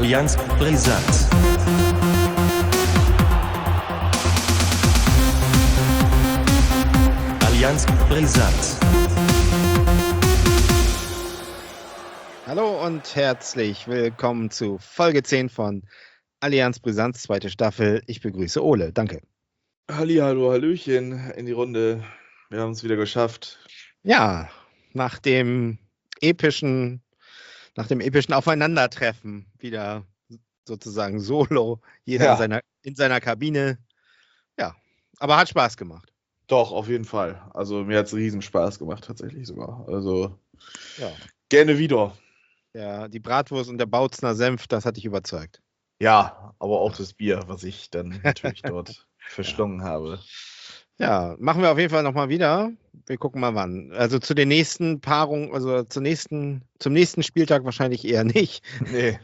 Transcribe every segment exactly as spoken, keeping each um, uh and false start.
Allianz Brisant. Allianz Brisant. Hallo und herzlich willkommen zu Folge zehn von Allianz Brisant, zweite Staffel. Ich begrüße Ole, danke. Hallihallo, Hallöchen in die Runde. Wir haben es wieder geschafft. Ja, nach dem epischen, nach dem epischen Aufeinandertreffen wieder sozusagen solo, jeder Ja. in, seiner, in seiner Kabine. Ja, aber hat Spaß gemacht. Doch, auf jeden Fall. Also mir hat es riesen Spaß gemacht, tatsächlich sogar. Also Ja, gerne wieder. ja, die Bratwurst und der Bautzner Senf, das hat dich überzeugt. Ja, aber auch das Bier, was ich dann natürlich dort verschlungen habe. Ja, machen wir auf jeden Fall nochmal wieder. Wir gucken mal wann. Also zu den nächsten Paarungen, also zur nächsten, zum nächsten Spieltag wahrscheinlich eher nicht. Nee,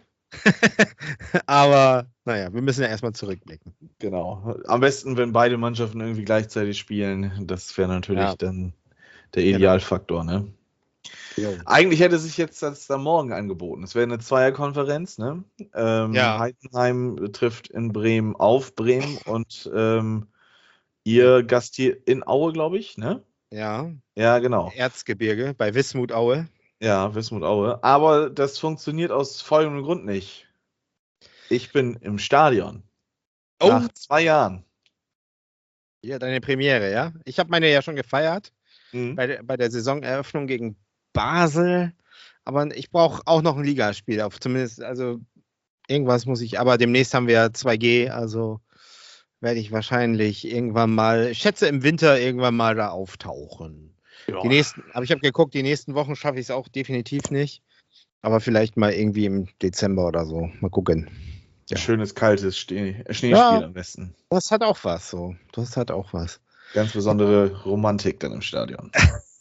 Aber naja, wir müssen ja erstmal zurückblicken. genau. Am besten, wenn beide Mannschaften irgendwie gleichzeitig spielen. Das wäre natürlich Ja. dann der Idealfaktor, ne? Jo. Eigentlich hätte sich jetzt das da morgen angeboten. Es wäre eine Zweierkonferenz, ne? Ähm, Ja. Heidenheim trifft in Bremen auf Bremen und ähm, ihr gastiert in Aue, glaube ich, ne? Ja, Ja, genau. Erzgebirge bei Wismut Aue. Ja, Wismut Aue. Aber das funktioniert aus folgendem Grund nicht. Ich bin im Stadion. Oh. Nach zwei Jahren. Ja, deine Premiere, ja? Ich habe meine ja schon gefeiert Mhm. bei, der- bei der Saisoneröffnung gegen Basel. Aber ich brauche auch noch ein Ligaspiel. Auf zumindest, also irgendwas muss ich, aber demnächst haben wir ja zwei G, also werde ich wahrscheinlich irgendwann mal, ich schätze im Winter irgendwann mal da auftauchen. Ja. Die nächsten, aber ich habe geguckt, die nächsten Wochen schaffe ich es auch definitiv nicht. Aber vielleicht mal irgendwie im Dezember oder so. Mal gucken. Ja. Schönes, kaltes Schnee- Schneespiel Ja. am besten. Das hat auch was so. Das hat auch was. Ganz besondere Romantik dann im Stadion.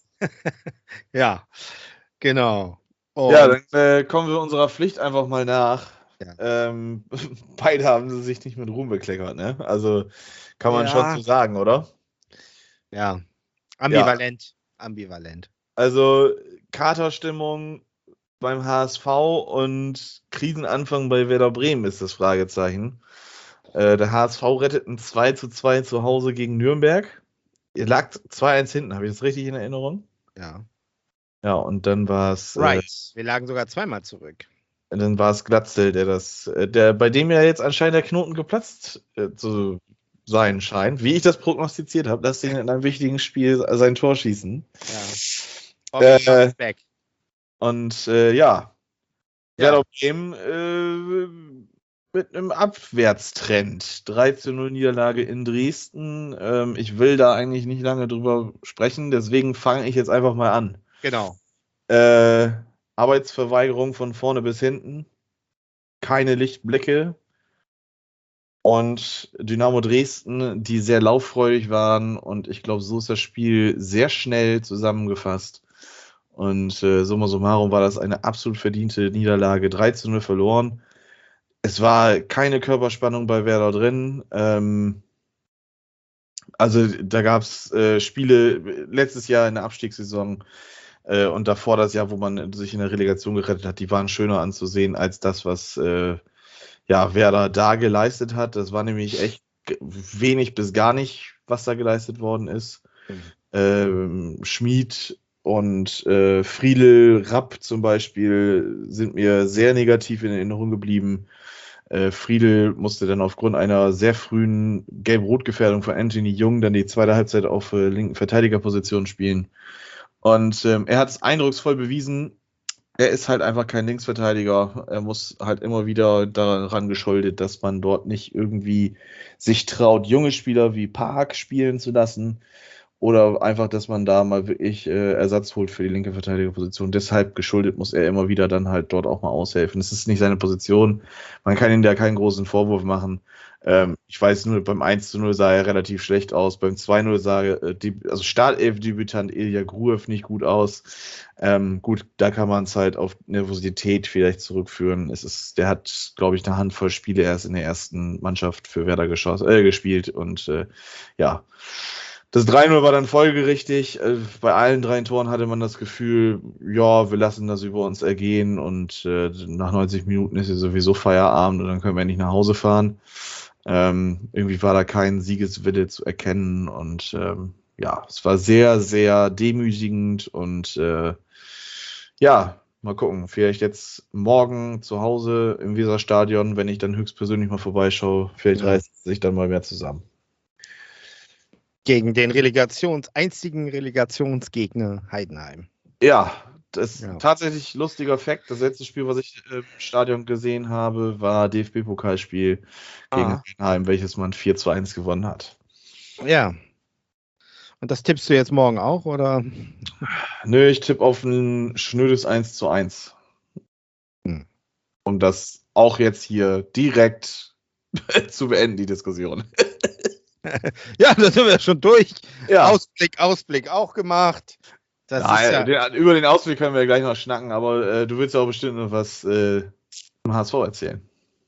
Ja, genau. Und Ja, dann äh, kommen wir unserer Pflicht einfach mal nach. Ja. Ähm, beide haben sie sich nicht mit Ruhm bekleckert, ne? Also kann man Ja. schon so sagen, oder? ja, ambivalent. Ambivalent. Also Katerstimmung beim H S V und Krisenanfang bei Werder Bremen ist das Fragezeichen. Äh, der H S V rettet ein zwei zu zwei zu Hause gegen Nürnberg. Ihr lag zwei eins hinten, habe ich das richtig in Erinnerung? Ja. Ja, und dann war es Right. äh, Wir lagen sogar zweimal zurück. dann war es Glatzel, der das, äh, der, bei dem ja jetzt anscheinend der Knoten geplatzt äh, zu sein scheint, wie ich das prognostiziert habe, dass ihn in einem wichtigen Spiel sein Tor schießen. Ja. Äh, Bobby comes back. Und äh, ja, Ja. Werder Bremen äh, mit einem Abwärtstrend. drei zu null Niederlage in Dresden. Ähm, ich will da eigentlich nicht lange drüber sprechen, deswegen fange ich jetzt einfach mal an. Genau. Äh, Arbeitsverweigerung von vorne bis hinten. Keine Lichtblicke. Und Dynamo Dresden, die sehr lauffreudig waren. Und ich glaube, so ist das Spiel sehr schnell zusammengefasst. Und äh, summa summarum war das eine absolut verdiente Niederlage. drei zu null verloren. Es war keine Körperspannung bei Werder drin. Ähm, also da gab es äh, Spiele letztes Jahr in der Abstiegssaison äh, und davor das Jahr, wo man sich in der Relegation gerettet hat, die waren schöner anzusehen als das, was äh, ja, Werder da geleistet hat. Das war nämlich echt g- wenig bis gar nicht, was da geleistet worden ist. Mhm. Ähm, Schmid und äh, Friedel, Rapp zum Beispiel sind mir sehr negativ in Erinnerung geblieben. Äh, Friedel musste dann aufgrund einer sehr frühen Gelb-Rot-Gefährdung von Anthony Jung dann die zweite Halbzeit auf äh, linken Verteidigerposition spielen. Und ähm, er hat es eindrucksvoll bewiesen. Er ist halt einfach kein Linksverteidiger. Er muss halt immer wieder daran geschuldet, dass man dort nicht irgendwie sich traut, junge Spieler wie Park spielen zu lassen. Oder einfach, dass man da mal wirklich äh, Ersatz holt für die linke Verteidigerposition. Deshalb geschuldet muss er immer wieder dann halt dort auch mal aushelfen. Das ist nicht seine Position. Man kann ihm da keinen großen Vorwurf machen. Ähm, ich weiß nur, beim eins zu null sah er relativ schlecht aus. Beim zwei zu null sah äh, die, also Startelf-Debütant Ilya Gruev nicht gut aus. Ähm, gut, da kann man es halt auf Nervosität vielleicht zurückführen. Es ist, der hat, glaube ich, eine Handvoll Spiele erst in der ersten Mannschaft für Werder geschoss, äh, gespielt und äh, ja, Das drei null war dann folgerichtig. Äh, Bei allen drei Toren hatte man das Gefühl, ja, wir lassen das über uns ergehen und äh, nach neunzig Minuten ist ja sowieso Feierabend und dann können wir nicht nach Hause fahren. Ähm, irgendwie war da kein Siegeswille zu erkennen und ähm, ja, es war sehr, sehr demütigend und äh, ja, mal gucken. Vielleicht jetzt morgen zu Hause im Weserstadion, wenn ich dann höchstpersönlich mal vorbeischaue, vielleicht Ja. reißt es sich dann mal mehr zusammen. Gegen den Relegations, einzigen Relegationsgegner Heidenheim. Ja, das ist Ja. tatsächlich lustiger Fakt. Das letzte Spiel, was ich im Stadion gesehen habe, war D F B-Pokalspiel gegen Ah. Heidenheim, welches man vier zu eins gewonnen hat. Ja. Und das tippst du jetzt morgen auch, oder? Nö, ich tippe auf ein schnödes eins zu eins. Hm. Um das auch jetzt hier direkt zu beenden, die Diskussion. Ja, da sind wir schon durch. Ja. Ausblick, Ausblick auch gemacht. Das Nein, ist ja, den, über den Ausblick können wir ja gleich noch schnacken, aber äh, du willst ja auch bestimmt noch was äh, zum H S V erzählen.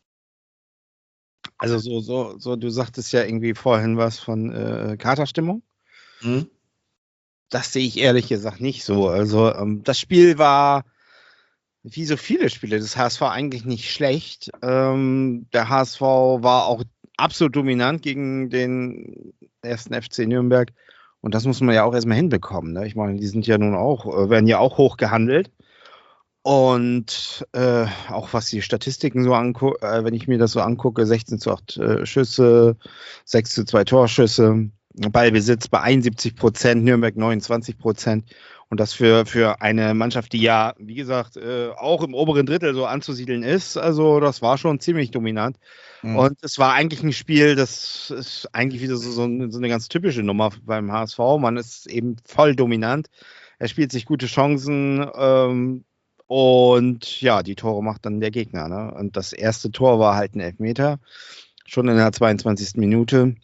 also so, so, so, du sagtest ja irgendwie vorhin was von äh, Katerstimmung. Hm? Das sehe ich ehrlich gesagt nicht so. Also ähm, das Spiel war, wie so viele Spiele des H S V, eigentlich nicht schlecht. Ähm, der H S V war auch absolut dominant gegen den ersten F C Nürnberg. Und das muss man ja auch erstmal hinbekommen. Ne? Ich meine, die sind ja nun auch, äh, werden ja auch hoch gehandelt. Und äh, auch was die Statistiken so angucke, äh, wenn ich mir das so angucke, sechzehn zu acht äh, Schüsse, sechs zu zwei Torschüsse, Ballbesitz bei einundsiebzig Prozent, Nürnberg neunundzwanzig Prozent. Und das für, für eine Mannschaft, die ja, wie gesagt, äh, auch im oberen Drittel so anzusiedeln ist. Also das war schon ziemlich dominant. Mhm. Und es war eigentlich ein Spiel, das ist eigentlich wieder so, so, eine, so eine ganz typische Nummer beim H S V. Man ist eben voll dominant. Er spielt sich gute Chancen ähm, und ja, die Tore macht dann der Gegner. Ne? Und das erste Tor war halt ein Elfmeter, schon in der zweiundzwanzigsten Minute.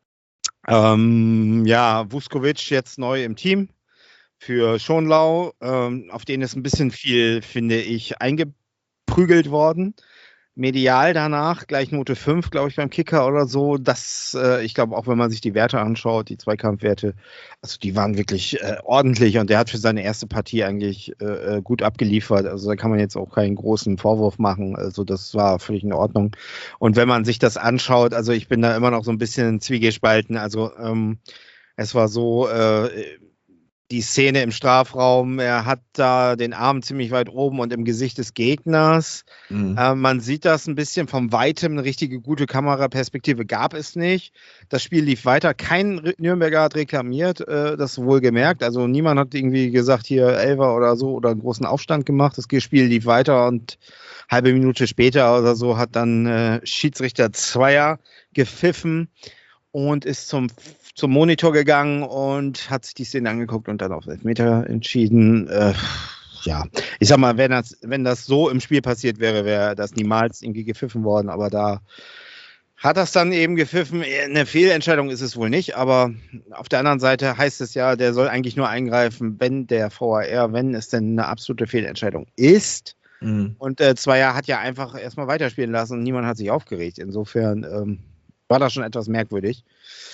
Ähm, ja, Vuskovic jetzt neu im Team für Schonlau. Ähm, auf den ist ein bisschen viel, finde ich, eingeprügelt worden. Medial danach gleich Note fünf, glaube ich, beim Kicker oder so. Das, äh, ich glaube, auch wenn man sich die Werte anschaut, die Zweikampfwerte, also die waren wirklich äh, ordentlich und der hat für seine erste Partie eigentlich äh, gut abgeliefert. Also da kann man jetzt auch keinen großen Vorwurf machen. Also das war völlig in Ordnung. Und wenn man sich das anschaut, also ich bin da immer noch so ein bisschen zwiegespalten. Also ähm, es war so, äh, die Szene im Strafraum, er hat da den Arm ziemlich weit oben und im Gesicht des Gegners. Mhm. Äh, man sieht das ein bisschen von Weitem, eine richtige gute Kameraperspektive gab es nicht. Das Spiel lief weiter, kein Nürnberger hat reklamiert, äh, das wohlgemerkt. Also niemand hat irgendwie gesagt, hier Elfer oder so oder einen großen Aufstand gemacht. Das Spiel lief weiter und halbe Minute später oder so hat dann äh, Schiedsrichter Zweier gepfiffen und ist zum, zum Monitor gegangen und hat sich die Szene angeguckt und dann auf Elfmeter entschieden. Äh, ja, ich sag mal, wenn das, wenn das so im Spiel passiert wäre, wäre das niemals irgendwie gepfiffen worden, aber da hat das dann eben gepfiffen. Eine Fehlentscheidung ist es wohl nicht, aber auf der anderen Seite heißt es ja, der soll eigentlich nur eingreifen, wenn der V A R, wenn es denn eine absolute Fehlentscheidung ist. Mhm. Und äh, Zweier hat ja einfach erstmal weiterspielen lassen und niemand hat sich aufgeregt. Insofern ähm, war das schon etwas merkwürdig.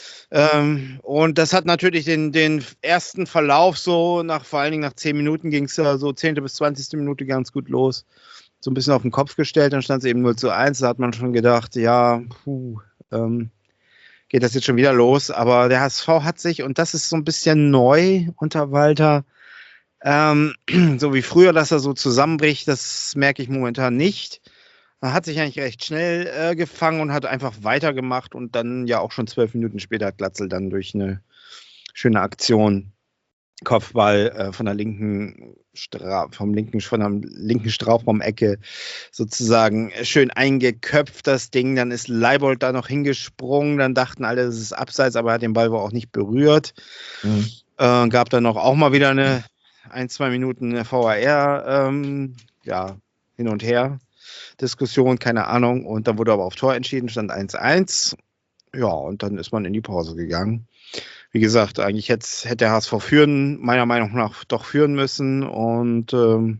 Ähm, und das hat natürlich den, den ersten Verlauf so, nach, vor allen Dingen nach zehn Minuten ging es ja so zehnte bis zwanzigste Minute ganz gut los. So ein bisschen auf den Kopf gestellt, dann stand es eben null zu eins. Da hat man schon gedacht, ja, puh, ähm, geht das jetzt schon wieder los. Aber der H S V hat sich, und das ist so ein bisschen neu unter Walter, ähm, so wie früher, dass er so zusammenbricht, das merke ich momentan nicht. Er hat sich eigentlich recht schnell äh, gefangen und hat einfach weitergemacht und dann ja auch schon zwölf Minuten später hat Glatzel dann durch eine schöne Aktion Kopfball äh, von der linken Stra vom linken von der linken Strafraum-Ecke sozusagen schön eingeköpft das Ding, dann ist Leibold da noch hingesprungen, dann dachten alle, es ist abseits, aber er hat den Ball wohl auch nicht berührt. Mhm. Äh, gab dann noch auch mal wieder eine ein, zwei Minuten V A R ähm, ja, hin und her Diskussion, keine Ahnung. Und dann wurde aber auf Tor entschieden, stand eins eins. Ja, und dann ist man in die Pause gegangen. Wie gesagt, eigentlich hätte, hätte der H S V führen, meiner Meinung nach doch führen müssen. Und ähm,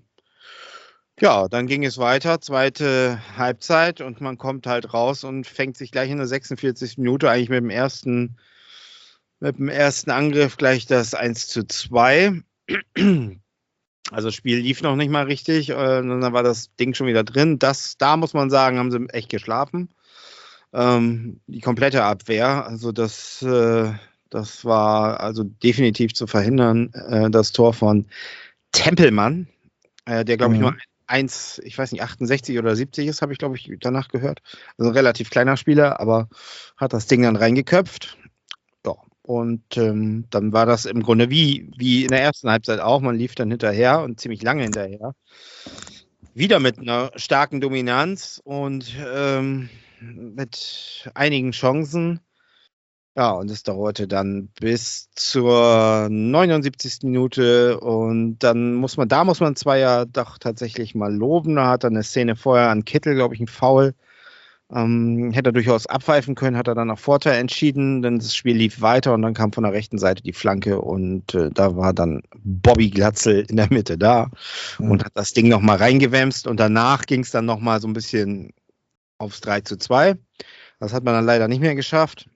ja, dann ging es weiter, zweite Halbzeit und man kommt halt raus und fängt sich gleich in der sechsundvierzigsten Minute eigentlich mit dem ersten mit dem ersten Angriff gleich das eins zu zwei. Also das Spiel lief noch nicht mal richtig, äh, und dann war das Ding schon wieder drin. Das, da muss man sagen, haben sie echt geschlafen. Ähm, die komplette Abwehr, also das, äh, das war also definitiv zu verhindern. Äh, das Tor von Tempelmann, äh, der glaube ich Mhm. nur eins, ich weiß nicht, achtundsechzig oder siebzig ist, habe ich glaube ich danach gehört. Also ein relativ kleiner Spieler, aber hat das Ding dann reingeköpft. Ja, und ähm, dann war das im Grunde wie, wie in der ersten Halbzeit auch. Man lief dann hinterher und ziemlich lange hinterher. Wieder mit einer starken Dominanz und ähm, mit einigen Chancen. Ja, und es dauerte dann bis zur neunundsiebzigsten Minute und dann muss man, da muss man zwar ja doch tatsächlich mal loben, da hat er eine Szene vorher an Kittel, glaube ich, einen Foul. Ähm, hätte er durchaus abpfeifen können, hat er dann auf Vorteil entschieden, denn das Spiel lief weiter und dann kam von der rechten Seite die Flanke und äh, da war dann Bobby Glatzel in der Mitte da Mhm. und hat das Ding nochmal reingewämst und danach ging es dann nochmal so ein bisschen aufs drei zu zwei. Das hat man dann leider nicht mehr geschafft.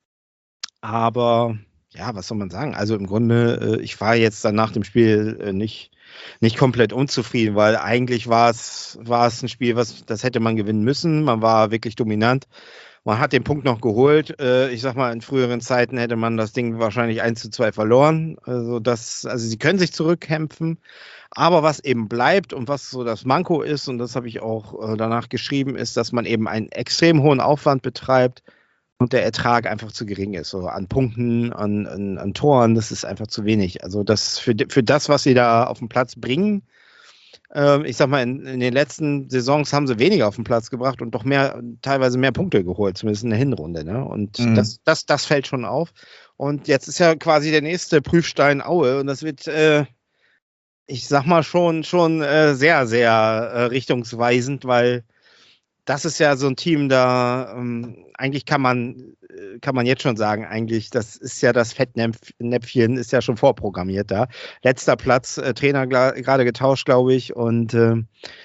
Aber ja, was soll man sagen? Also im Grunde, äh, ich war jetzt dann nach dem Spiel äh, nicht, nicht komplett unzufrieden, weil eigentlich war es, war es ein Spiel, was, das hätte man gewinnen müssen. Man war wirklich dominant. Man hat den Punkt noch geholt. Äh, ich sag mal, in früheren Zeiten hätte man das Ding wahrscheinlich eins zu zwei verloren. Also, das, also sie können sich zurückkämpfen. Aber was eben bleibt und was so das Manko ist, und das habe ich auch äh, danach geschrieben, ist, dass man eben einen extrem hohen Aufwand betreibt und der Ertrag einfach zu gering ist. So an Punkten, an, an, an Toren, das ist einfach zu wenig. Also das für, für das, was sie da auf den Platz bringen, äh, ich sag mal, in, in den letzten Saisons haben sie weniger auf den Platz gebracht und doch mehr, teilweise mehr Punkte geholt, zumindest in der Hinrunde. Ne? Und Mhm. das, das, das fällt schon auf. Und jetzt ist ja quasi der nächste Prüfstein Aue und das wird, äh, ich sag mal, schon, schon äh, sehr, sehr äh, richtungsweisend, weil das ist ja so ein Team, da ähm, eigentlich kann man, äh, kann man jetzt schon sagen, eigentlich, das ist ja das Fettnäpfchen, ist ja schon vorprogrammiert da. Letzter Platz, äh, Trainer gerade getauscht, glaube ich. Und äh,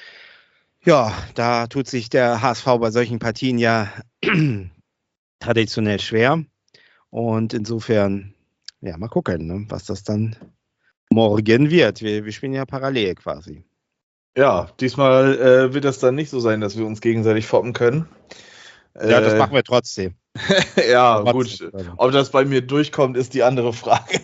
ja, da tut sich der H S V bei solchen Partien ja traditionell schwer. Und insofern, ja, mal gucken, ne, was das dann morgen wird. Wir, wir spielen ja parallel quasi. Ja, diesmal äh, wird das dann nicht so sein, dass wir uns gegenseitig foppen können. Ja, das Äh, machen wir trotzdem. ja, Trotzdem, gut. also. Ob das bei mir durchkommt, ist die andere Frage.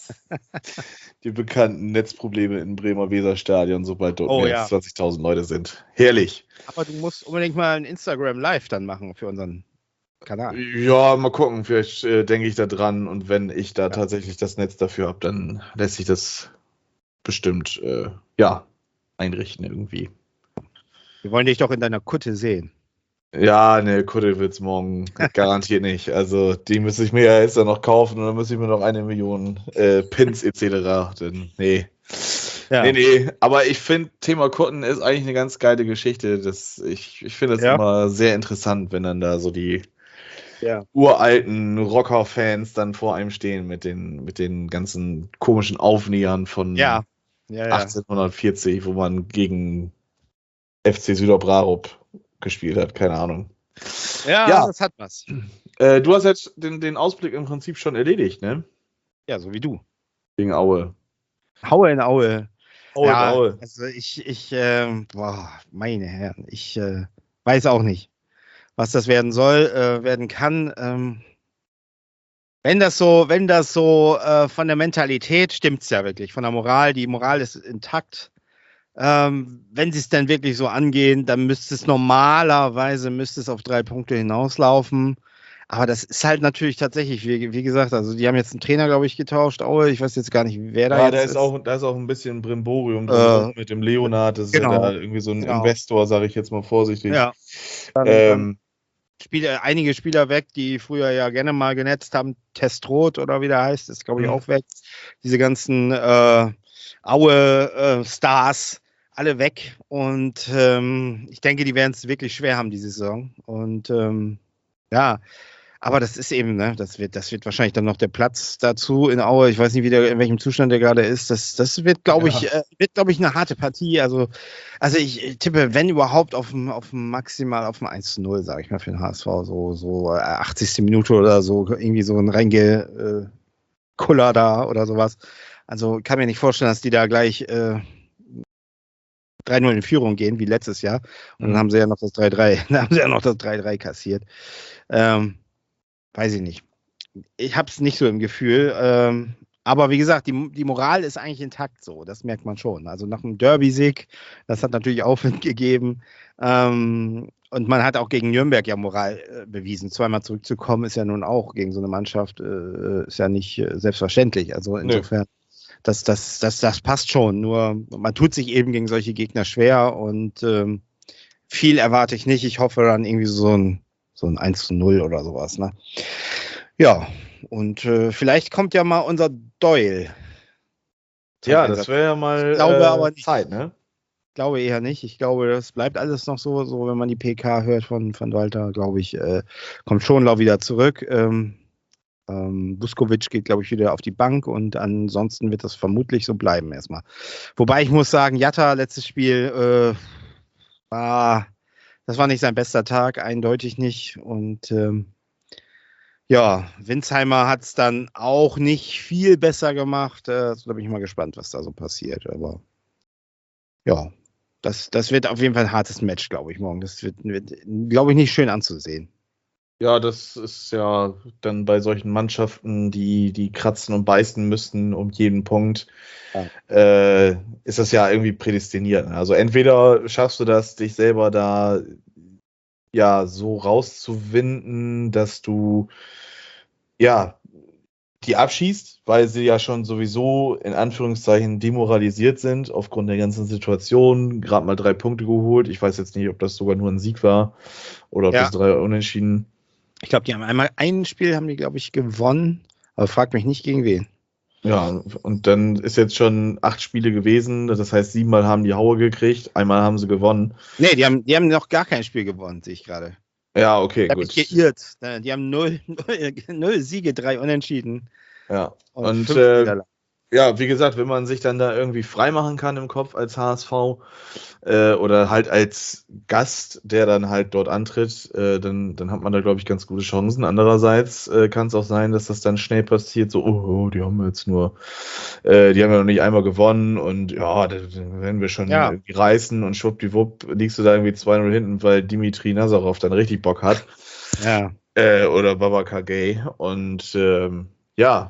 Die bekannten Netzprobleme im Bremer Weserstadion, sobald dort Oh, mehr ja. als zwanzigtausend Leute sind. Herrlich. Aber du musst unbedingt mal ein Instagram Live dann machen für unseren Kanal. Ja, mal gucken. Vielleicht äh, denke ich da dran und wenn ich da Ja. tatsächlich das Netz dafür habe, dann lässt sich das bestimmt äh, ja, einrichten irgendwie. Wir wollen dich doch in deiner Kutte sehen. Ja, ne, Kuddel wird's morgen garantiert nicht. Also die müsste ich mir ja jetzt dann noch kaufen und dann müsste ich mir noch eine Million äh, Pins et cetera. Denn, nee. Ja. Nee, nee. Aber ich finde, Thema Kutten ist eigentlich eine ganz geile Geschichte. Das, ich ich finde das Ja. immer sehr interessant, wenn dann da so die Ja. uralten Rocker-Fans dann vor einem stehen mit den, mit den ganzen komischen Aufnähern von Ja. Ja, ja. achtzehnhundertvierzig, wo man gegen F C Süderbrarup gespielt hat, keine Ahnung. Ja, Ja. das hat was. Äh, du hast jetzt den, den Ausblick im Prinzip schon erledigt, ne? Ja, so wie du. Gegen Aue. Aue in Aue. Aue ja, in Aue. Also ich, ich, ähm, boah, meine Herren, ich äh, weiß auch nicht, was das werden soll, äh, werden kann. Ähm, wenn das so, wenn das so äh, von der Mentalität stimmt's ja wirklich, von der Moral, die Moral ist intakt. Ähm, wenn sie es dann wirklich so angehen, dann müsste es normalerweise müsste es auf drei Punkte hinauslaufen. Aber das ist halt natürlich tatsächlich, wie, wie gesagt, also die haben jetzt einen Trainer, glaube ich, getauscht. Aue, ich weiß jetzt gar nicht, wer da Ja, jetzt da ist. ist auch, da ist auch ein bisschen Brimborium Äh, drin mit dem Leonard. Das ist genau. ja da irgendwie so ein Genau. Investor, sage ich jetzt mal vorsichtig. Ja. Dann, Ähm, Spieler, einige Spieler weg, die früher ja gerne mal genetzt haben. Testrot oder wie der heißt, ist, glaube ich, Mhm. auch weg. Diese ganzen äh, Aue-Stars, alle weg. Und ähm, ich denke, die werden es wirklich schwer haben, diese Saison. Und ähm, ja, aber das ist eben, ne, das wird, das wird wahrscheinlich dann noch der Platz dazu in Aue. Ich weiß nicht, wie der, in welchem Zustand der gerade ist. Das, das wird, glaube ich, Ja. äh, wird, glaube ich, eine harte Partie. Also, also ich tippe, wenn überhaupt, auf dem, auf dem maximal auf dem eins zu null, sage ich mal, für den H S V. So, so äh, achtzigste Minute oder so, irgendwie so ein reinge, Kuller da oder sowas. Also kann mir nicht vorstellen, dass die da gleich äh, drei null in Führung gehen, wie letztes Jahr. Und dann Mhm. haben sie ja noch das drei drei, dann haben sie ja noch das drei drei kassiert. Ähm, weiß ich nicht. Ich habe es nicht so im Gefühl. Ähm, aber wie gesagt, die, die Moral ist eigentlich intakt so. Das merkt man schon. Also nach dem Derby-Sieg, das hat natürlich Aufwind gegeben. Ähm, und man hat auch gegen Nürnberg ja Moral äh, bewiesen. Zweimal zurückzukommen ist ja nun auch gegen so eine Mannschaft, äh, ist ja nicht äh, selbstverständlich. Also insofern, das, das, das, das passt schon. Nur man tut sich eben gegen solche Gegner schwer und ähm, viel erwarte ich nicht. Ich hoffe dann irgendwie so ein, so ein eins zu null oder sowas. Ne? Ja, und äh, vielleicht kommt ja mal unser Doyle. zum Ja, Einsatz. das wäre ja mal Ich glaube äh, aber nicht. Zeit, ne? Ich glaube eher nicht. Ich glaube, das bleibt alles noch so, so wenn man die P K hört von, von Walter, glaube ich, äh, kommt Schonlau wieder zurück. Ähm, ähm, Vuskovic geht, glaube ich, wieder auf die Bank und ansonsten wird das vermutlich so bleiben erstmal. Wobei ich muss sagen, Jatta, letztes Spiel, äh, war, das war nicht sein bester Tag, eindeutig nicht. Und ähm, ja, Winsheimer hat es dann auch nicht viel besser gemacht. Äh, also, da bin ich mal gespannt, was da so passiert. Aber ja, das, das wird auf jeden Fall ein hartes Match, glaube ich, morgen. Das wird, wird glaube ich, nicht schön anzusehen. Ja, das ist ja dann bei solchen Mannschaften, die, die kratzen und beißen müssen um jeden Punkt, Ja. äh, ist das ja irgendwie prädestiniert. Also entweder schaffst du das, dich selber da ja so rauszuwinden, dass du ja die abschießt, weil sie ja schon sowieso in Anführungszeichen demoralisiert sind aufgrund der ganzen Situation. Gerade mal drei Punkte geholt. Ich weiß jetzt nicht, ob das sogar nur ein Sieg war oder ob Ja. das drei Unentschieden. Ich glaube, die haben einmal ein Spiel, haben die, glaube ich, gewonnen. Aber frag mich nicht, gegen wen. Ja, und dann ist jetzt schon acht Spiele gewesen. Das heißt, siebenmal haben die Haue gekriegt, einmal haben sie gewonnen. Nee, die haben, die haben noch gar kein Spiel gewonnen, sehe ich gerade. Ja, okay, Ich habe gut. mich geirrt. Die haben null, null, null Siege, drei Unentschieden. Ja, Und, und fünf äh, Niederlagen. ja, wie gesagt, wenn man sich dann da irgendwie freimachen kann im Kopf als H S V äh, oder halt als Gast, der dann halt dort antritt, äh, dann, dann hat man da, glaube ich, ganz gute Chancen. Andererseits äh, kann es auch sein, dass das dann schnell passiert, so, oh, oh die haben jetzt nur, äh, die haben ja noch nicht einmal gewonnen und ja, da, da werden wir schon Ja. irgendwie reißen und schwuppdiwupp liegst du da irgendwie zwei null hinten, weil Dimitri Nazarov dann richtig Bock hat. Ja. Äh, oder Babacar Gay und ähm, ja,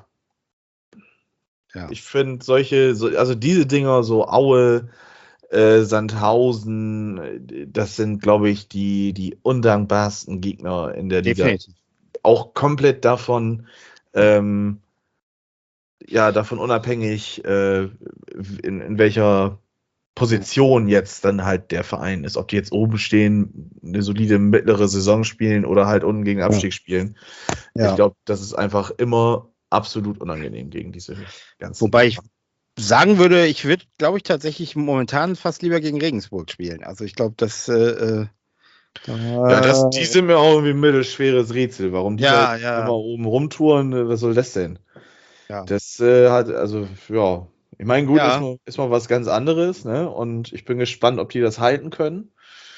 Ja. ich finde solche, so, also diese Dinger, so Aue, äh, Sandhausen, äh, das sind, glaube ich, die, die undankbarsten Gegner in der Liga. Definitiv. Auch komplett davon, ähm, ja, davon unabhängig, äh, in, in welcher Position jetzt dann halt der Verein ist. Ob die jetzt oben stehen, eine solide mittlere Saison spielen oder halt unten gegen Abstieg spielen. Ja. Ich glaube, das ist einfach immer absolut unangenehm gegen diese ganzen. Wobei ich sagen würde, ich würde, glaube ich, tatsächlich momentan fast lieber gegen Regensburg spielen. Also ich glaube, das äh, äh, Ja, das, die sind mir auch irgendwie ein mittelschweres Rätsel. Warum die Ja, da ja. immer oben rumtouren, äh, was soll das denn? Ja. Das äh, hat, also, ja. Ich meine, gut, Ja. ist, mal, ist mal was ganz anderes, ne? Und ich bin gespannt, ob die das halten können.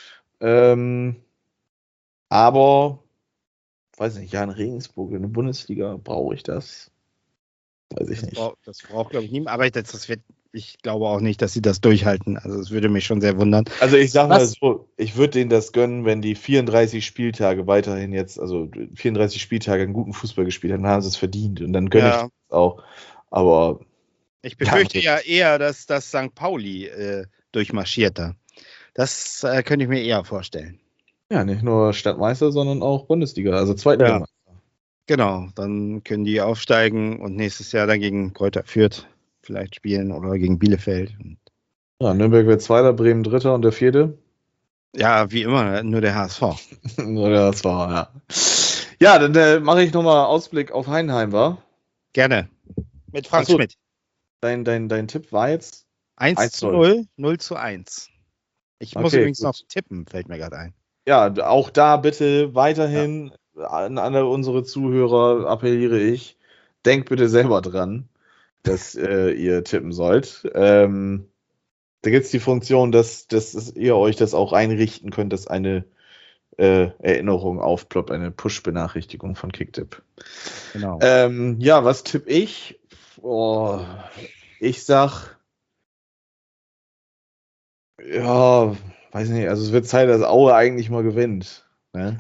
Ähm, aber, weiß nicht, ja, in Regensburg, in der Bundesliga, brauche ich das? Weiß ich Das nicht. braucht, das braucht glaube ich, niemand. Aber das, das wird, ich glaube auch nicht, dass sie das durchhalten. Also es würde mich schon sehr wundern. Also ich sag mal Was? so, ich würde denen das gönnen, wenn die vierunddreißig Spieltage weiterhin jetzt, also vierunddreißig Spieltage einen guten Fußball gespielt haben, dann haben sie es verdient. Und dann gönne Ja. ich das auch. Aber Ich befürchte Ja, ja eher, dass das Sankt Pauli äh, durchmarschiert da. Das äh, könnte ich mir eher vorstellen. ja, nicht nur Stadtmeister, sondern auch Bundesliga, also Zweitligameister. Genau, dann können die aufsteigen und nächstes Jahr dann gegen Kräuter Fürth vielleicht spielen oder gegen Bielefeld. Ja, Nürnberg wird Zweiter, Bremen Dritter und der Vierte. Ja, wie immer, nur der H S V. Oder das war, ja. Ja, dann äh, mache ich nochmal Ausblick auf Heidenheim, wa? Gerne. Mit Frank Ach so. Schmidt. Dein, dein, dein Tipp war jetzt? eins eins zu null. null, null zu eins. Ich muss Okay, übrigens gut. noch tippen, fällt mir gerade ein. Ja, auch da bitte weiterhin an alle unsere Zuhörer appelliere ich, denkt bitte selber dran, dass äh, ihr tippen sollt. Ähm, da gibt es die Funktion, dass, dass ihr euch das auch einrichten könnt, dass eine äh, Erinnerung aufploppt, eine Push-Benachrichtigung von Kicktipp. Genau. Ähm, ja, was tippe ich? Oh, ich sag, ja, weiß nicht, also es wird Zeit, dass Aue eigentlich mal gewinnt. Ne?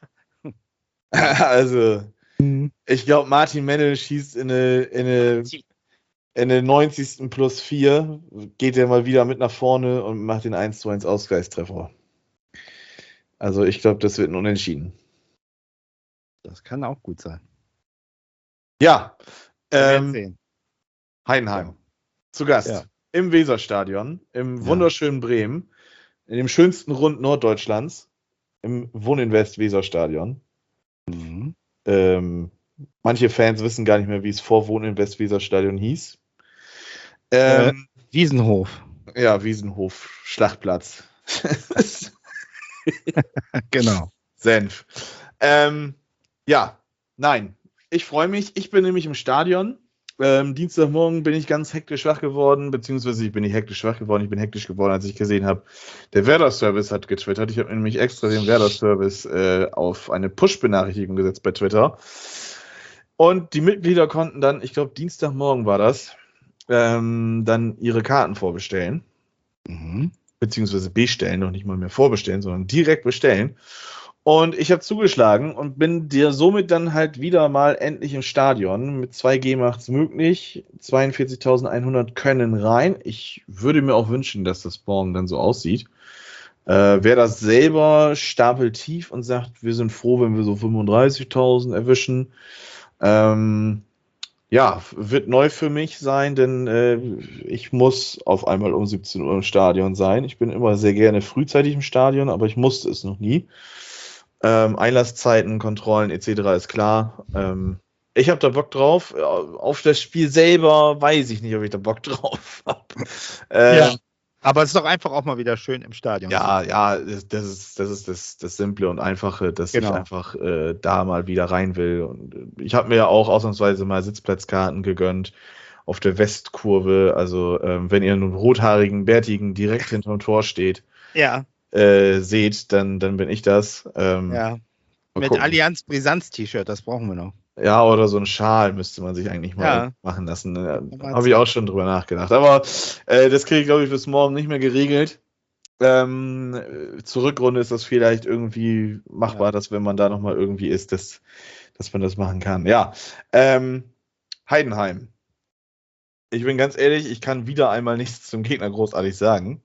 Also, Mhm. ich glaube, Martin Mennel schießt in eine, in eine, in eine neunzigsten plus vier, geht er mal wieder mit nach vorne und macht den eins zu eins Ausgleichstreffer. Also ich glaube, das wird ein Unentschieden. Das kann auch gut sein. Ja, Wir werden ähm, sehen. Heidenheim. Ja. Zu Gast Ja. im Weserstadion, im Ja. wunderschönen Bremen, in dem schönsten Rund Norddeutschlands, im Wohninvest Weserstadion. Mhm. Ähm, manche Fans wissen gar nicht mehr, wie es vor Wohninvest Weserstadion hieß. Äh, Ähm, Wiesenhof. ja, Wiesenhof, Schlachtplatz. Genau. Senf. Ähm, ja, nein. Ich freue mich. Ich bin nämlich im Stadion. Ähm, Dienstagmorgen bin ich ganz hektisch wach geworden, beziehungsweise ich bin nicht hektisch wach geworden, ich bin hektisch geworden, als ich gesehen habe, der Werder-Service hat getwittert. Ich habe nämlich extra den Werder-Service äh, auf eine Push-Benachrichtigung gesetzt bei Twitter. Und die Mitglieder konnten dann, ich glaube Dienstagmorgen war das, ähm, dann ihre Karten vorbestellen. Mhm. Beziehungsweise bestellen, noch nicht mal mehr vorbestellen, sondern direkt bestellen. Und ich habe zugeschlagen und bin dir somit dann halt wieder mal endlich im Stadion. Mit zwei G macht's möglich. zweiundvierzigtausendeinhundert können rein. Ich würde mir auch wünschen, dass das morgen dann so aussieht. Äh, wer das selber stapelt tief und sagt, wir sind froh, wenn wir so fünfunddreißigtausend erwischen, ähm, ja, wird neu für mich sein, denn äh, ich muss auf einmal um siebzehn Uhr im Stadion sein. Ich bin immer sehr gerne frühzeitig im Stadion, aber ich musste es noch nie. Ähm, Einlasszeiten, Kontrollen et cetera ist klar. Ähm, ich habe da Bock drauf. Auf das Spiel selber weiß ich nicht, ob ich da Bock drauf habe. Ähm, Ja. Aber es ist doch einfach auch mal wieder schön im Stadion. ja, zu sein. ja, das das ist das, ist das, das Simple und Einfache, dass Genau. ich einfach äh, da mal wieder rein will. Und äh, ich habe mir ja auch ausnahmsweise mal Sitzplatzkarten gegönnt auf der Westkurve. Also ähm, wenn ihr einen rothaarigen, bärtigen direkt hinterm Tor steht, Ja. äh, seht, dann, dann bin ich das. Ähm, Ja. mal Mit gucken. Allianz Brisanz-T-Shirt, das brauchen wir noch. Ja, oder so ein Schal müsste man sich eigentlich mal Ja. machen lassen. Äh, Mal Habe ich Zeit. auch schon drüber nachgedacht. Aber äh, das kriege ich, glaube ich, bis morgen nicht mehr geregelt. Ähm, äh, zur Rückrunde ist das vielleicht irgendwie machbar, Ja. dass wenn man da nochmal irgendwie ist, dass, dass man das machen kann. Ja, ähm, Heidenheim. Ich bin ganz ehrlich, ich kann wieder einmal nichts zum Gegner großartig sagen.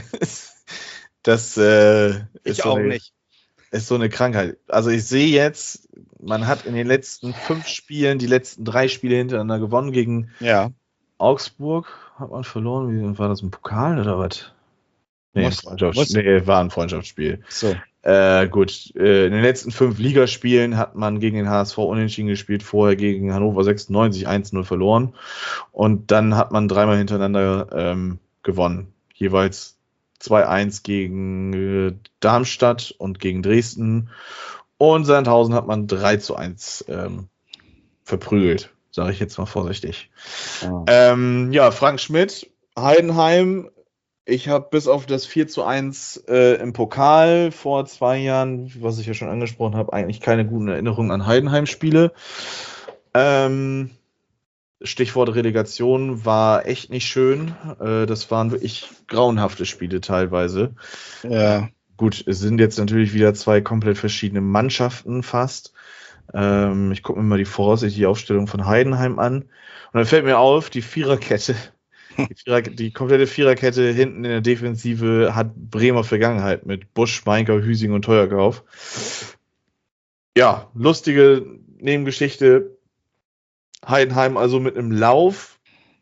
Das äh, ist, Ich so auch eine, nicht. ist so eine Krankheit. Also ich sehe jetzt, man hat in den letzten fünf Spielen die letzten drei Spiele hintereinander gewonnen. Gegen Ja. Augsburg hat man verloren. Wie war das, ein Pokal oder was? Nee, ein Muss- Freundschafts- muss- nee, war ein Freundschaftsspiel. So. Äh, gut, äh, in den letzten fünf Ligaspielen hat man gegen den H S V unentschieden gespielt, vorher gegen Hannover sechsundneunzig eins null verloren und dann hat man dreimal hintereinander ähm, gewonnen. Jeweils zwei eins gegen äh, Darmstadt und gegen Dresden und Sandhausen hat man drei zu eins ähm, verprügelt, sage ich jetzt mal vorsichtig. Ja. Ähm, ja, Frank Schmidt, Heidenheim. Ich habe bis auf das vier zu eins äh, im Pokal vor zwei Jahren, was ich ja schon angesprochen habe, eigentlich keine guten Erinnerungen an Heidenheim-Spiele. Ähm, Stichwort Relegation war echt nicht schön. Äh, das waren wirklich grauenhafte Spiele teilweise. Ja. Gut, es sind jetzt natürlich wieder zwei komplett verschiedene Mannschaften fast. Ähm, ich gucke mir mal die voraussichtliche Aufstellung von Heidenheim an. Und dann fällt mir auf, die Viererkette, die, Vierer, die komplette Viererkette hinten in der Defensive hat Bremer Vergangenheit mit Busch, Meinker, Hüsing und Teuerkauf. Ja, lustige Nebengeschichte. Heidenheim also mit einem Lauf.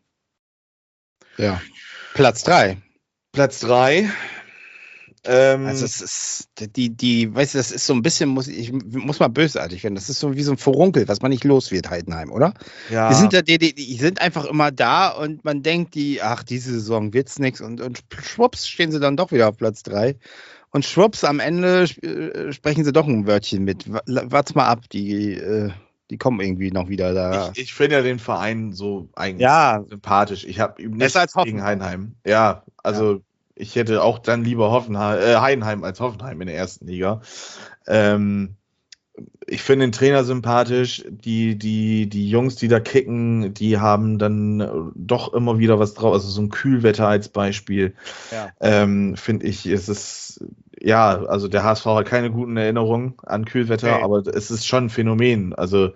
Ja. Platz drei. Platz drei. Ähm, Also es ist, die, die, weißt du, das ist so ein bisschen, muss ich muss mal bösartig werden. Das ist so wie so ein Furunkel, was man nicht los wird, Heidenheim, oder? ja, Die sind, da, die, die, die sind einfach immer da und man denkt, die, ach, diese Saison wird's nix und, und schwupps stehen sie dann doch wieder auf Platz drei. Und schwupps, am Ende äh, sprechen sie doch ein Wörtchen mit. Wa- Wart's mal ab, die, äh, die kommen irgendwie noch wieder da. ich, ich finde ja den Verein so eigentlich Ja. sympathisch. Ich habe ihm Besser nichts als gegen Hoffenheim. Heidenheim. Ja, also ich hätte auch dann lieber Hoffenheim, äh, Heidenheim als Hoffenheim in der ersten Liga. Ähm, ich finde den Trainer sympathisch. Die, die, die Jungs, die da kicken, die haben dann doch immer wieder was drauf. Also so ein Kühlwetter als Beispiel. Ja. Ähm, finde ich, ist es, ja, also der H S V hat keine guten Erinnerungen an Kühlwetter, Nee. aber es ist schon ein Phänomen. Also,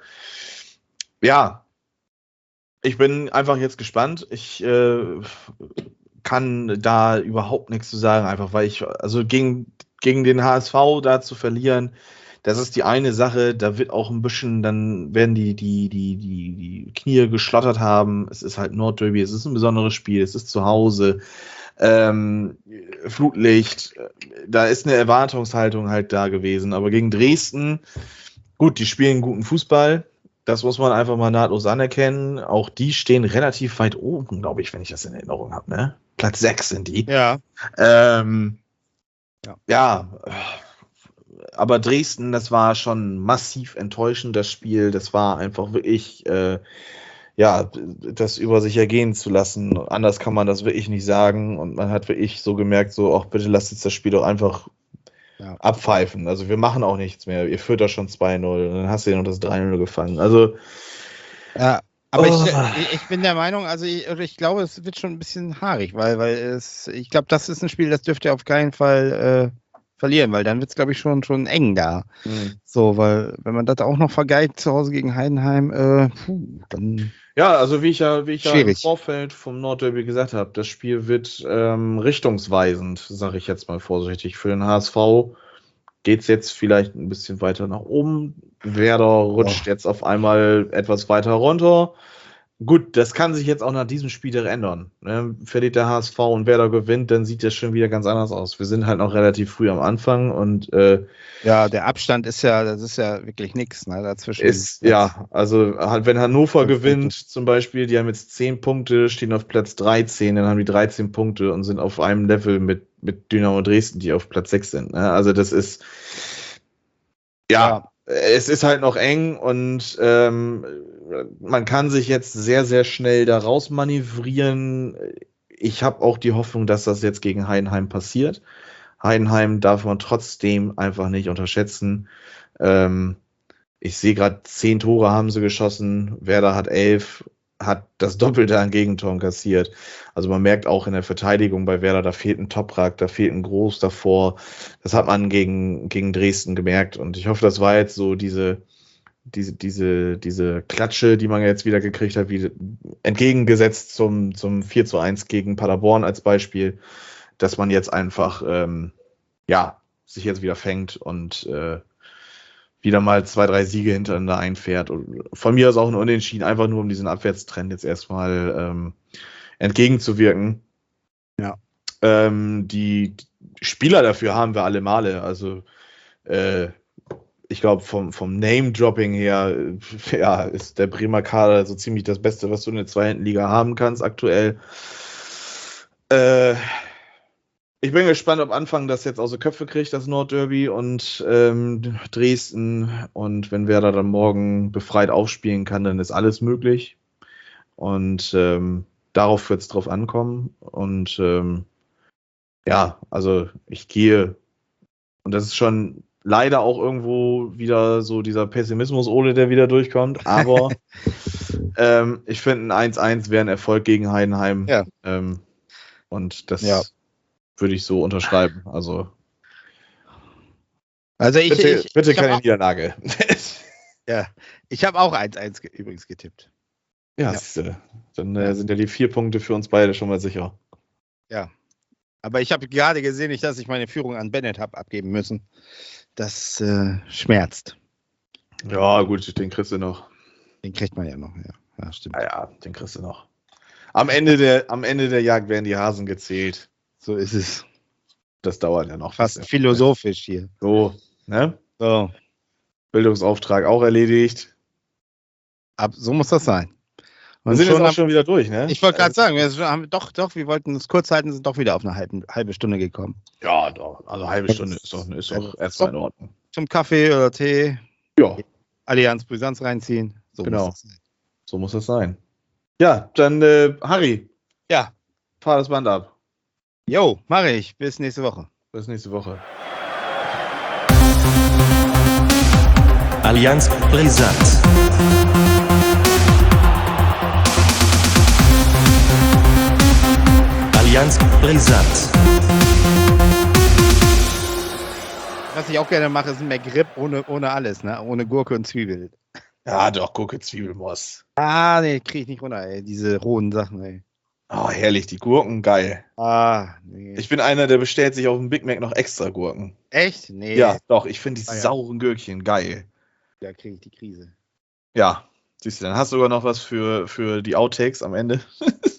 ja, ich bin einfach jetzt gespannt. Ich äh, kann da überhaupt nichts zu sagen, einfach weil ich, also gegen, gegen den H S V da zu verlieren, das ist die eine Sache, da wird auch ein bisschen, dann werden die, die, die, die, die Knie geschlottert haben. Es ist halt Nordderby, es ist ein besonderes Spiel, es ist zu Hause. Ähm, Flutlicht, da ist eine Erwartungshaltung halt da gewesen. Aber gegen Dresden, gut, die spielen guten Fußball. Das muss man einfach mal nahtlos anerkennen. Auch die stehen relativ weit oben, glaube ich, wenn ich das in Erinnerung habe. Ne? Platz sechs sind die. Ja. Ähm, Ja. ja, aber Dresden, das war schon massiv enttäuschend, das Spiel. Das war einfach wirklich, äh, ja, das über sich ergehen zu lassen. Anders kann man das wirklich nicht sagen. Und man hat wirklich so gemerkt, so, ach, bitte lasst jetzt das Spiel doch einfach Ja. abpfeifen. Also wir machen auch nichts mehr. Ihr führt da schon zwei null. Und dann hast du ja noch das drei null gefangen. Also, Ja, aber Oh. ich, ich bin der Meinung, also ich, oder ich glaube, es wird schon ein bisschen haarig, weil, weil es, ich glaube, das ist ein Spiel, das dürft ihr auf keinen Fall äh, verlieren, weil dann wird es, glaube ich, schon, schon eng da. mh. So, weil wenn man das auch noch vergeigt zu Hause gegen Heidenheim, äh, puh, dann Ja, also wie ich ja, wie ich ja im Schwierig. Vorfeld vom Nordderby gesagt habe, das Spiel wird ähm, richtungsweisend, sage ich jetzt mal vorsichtig. Für den H S V geht es jetzt vielleicht ein bisschen weiter nach oben. Werder rutscht jetzt auf einmal etwas weiter runter. Gut, das kann sich jetzt auch nach diesem Spiel direkt ändern. Ne? Verliert der H S V und Werder gewinnt, dann sieht das schon wieder ganz anders aus. Wir sind halt noch relativ früh am Anfang und äh, ja, der Abstand ist ja, das ist ja wirklich nichts, ne, dazwischen. ist, ja, also halt, wenn Hannover Fünf gewinnt Punkte. zum Beispiel, die haben jetzt zehn Punkte, stehen auf Platz dreizehn, dann haben die dreizehn Punkte und sind auf einem Level mit, mit Dynamo Dresden, die auf Platz sechs sind. Ne? Also das ist, ja, es ist halt noch eng und ähm, man kann sich jetzt sehr, sehr schnell da raus manövrieren. Ich habe auch die Hoffnung, dass das jetzt gegen Heidenheim passiert. Heidenheim darf man trotzdem einfach nicht unterschätzen. Ähm, ich sehe gerade, zehn Tore haben sie geschossen, Werder hat elf, hat das Doppelte an Gegentoren kassiert. Also man merkt auch in der Verteidigung bei Werder, da fehlt ein Toprak, da fehlt ein Groß davor. Das hat man gegen, gegen Dresden gemerkt und ich hoffe, das war jetzt so diese, diese, diese, diese Klatsche, die man jetzt wieder gekriegt hat, wie entgegengesetzt zum, zum vier zu eins gegen Paderborn als Beispiel, dass man jetzt einfach, ähm, ja, sich jetzt wieder fängt und äh, wieder mal zwei, drei Siege hintereinander einfährt. Und von mir aus auch ein Unentschieden, einfach nur um diesen Abwärtstrend jetzt erstmal ähm, entgegenzuwirken. Ja. Ähm, die Spieler dafür haben wir alle Male. Also äh, ich glaube, vom, vom Name-Dropping her äh, ja, ist der Bremer Kader so ziemlich das Beste, was du in der zweiten Liga haben kannst aktuell. Äh, Ich bin gespannt, ob Anfang das jetzt aus den Köpfe kriegt, das Nordderby und ähm, Dresden. Und wenn Werder dann morgen befreit aufspielen kann, dann ist alles möglich. Und ähm, darauf wird es drauf ankommen. Und ähm, ja, also ich gehe, und das ist schon leider auch irgendwo wieder so dieser Pessimismus, Ole, der wieder durchkommt. Aber ähm, ich finde, ein eins eins wäre ein Erfolg gegen Heidenheim. Ja. Ähm, und das Ja. würde ich so unterschreiben. Also Also ich, bitte, ich, bitte ich habe keine auch, Niederlage. ja, ich hab auch eins eins ge- übrigens getippt. ja, Ja. siehste, dann Ja. äh, sind ja die vier Punkte für uns beide schon mal sicher. Ja. Aber ich habe gerade gesehen, nicht, dass ich meine Führung an Bennett habe abgeben müssen. Das äh, schmerzt. Ja, gut, den kriegst du noch. Den kriegt man ja noch, ja. Ja, stimmt. Ja, ja, den kriegst du noch. Am Ende der, am Ende der Jagd werden die Hasen gezählt. So ist es. Das dauert ja noch. Fast bis- philosophisch hier. So, ne? So, Bildungsauftrag auch erledigt. ab, so muss das sein. Wir Und sind jetzt schon auch am, schon wieder durch, ne? ich wollte gerade sagen, wir haben, doch, doch, wir wollten es kurz halten, sind doch wieder auf eine halbe, halbe Stunde gekommen. Ja, doch. Also halbe Stunde ist doch, ist doch erstmal in Ordnung. Zum Kaffee oder Tee, Ja, Allianz Brisanz reinziehen. So Genau. muss das sein. so muss das sein. Ja, dann, äh, Harry, Ja, fahr das Band ab. Jo, mache ich. Bis nächste Woche. Bis nächste Woche. Allianz Brisant. Allianz Brisant. Was ich auch gerne mache, ist ein McRib ohne, ohne alles, ne? Ohne Gurke und Zwiebel. Ja, doch, Gurke, Zwiebelmoss. Ah, nee, kriege ich nicht runter, ey. Diese rohen Sachen, ey. Oh, herrlich, die Gurken, geil. Ah, nee. Ich bin einer, der bestellt sich auf dem Big Mac noch extra Gurken. Echt? Nee. Ja, doch, ich finde die Ah, ja. sauren Gürkchen geil. Da kriege ich die Krise. Ja, siehst du, dann hast du sogar noch was für, für die Outtakes am Ende.